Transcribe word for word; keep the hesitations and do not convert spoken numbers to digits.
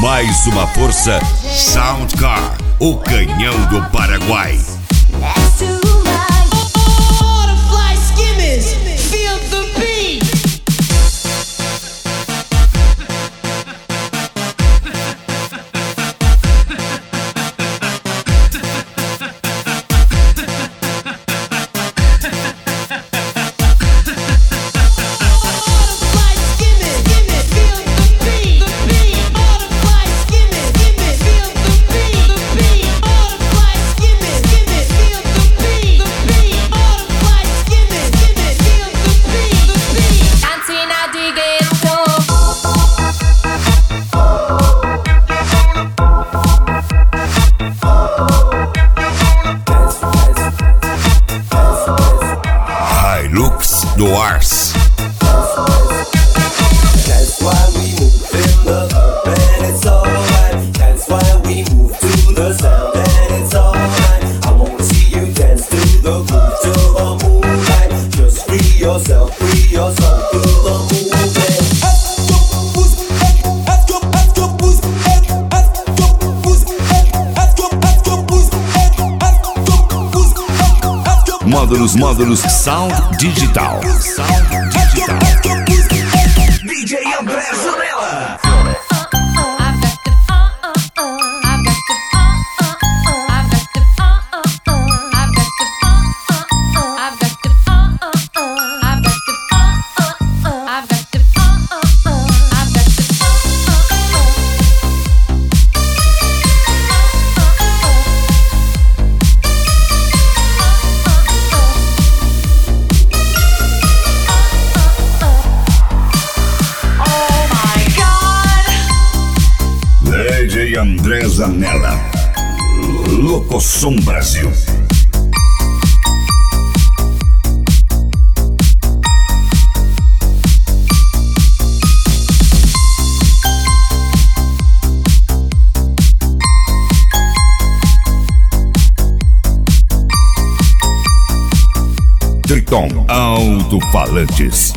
Mais uma força Soundcar, o canhão do Paraguai. Hilux do Ars. That's why we move in the club and it's alright. That's why we move to the sound and it's alright. I wanna see you dance to the groove, to the moonlight. Just free yourself, free yourself to the movement. Módulos, módulos Sound Digital. Sound Digital. D J André Zanella. D J André Zanella, Locosom Brasil. Triton Alto-Falantes.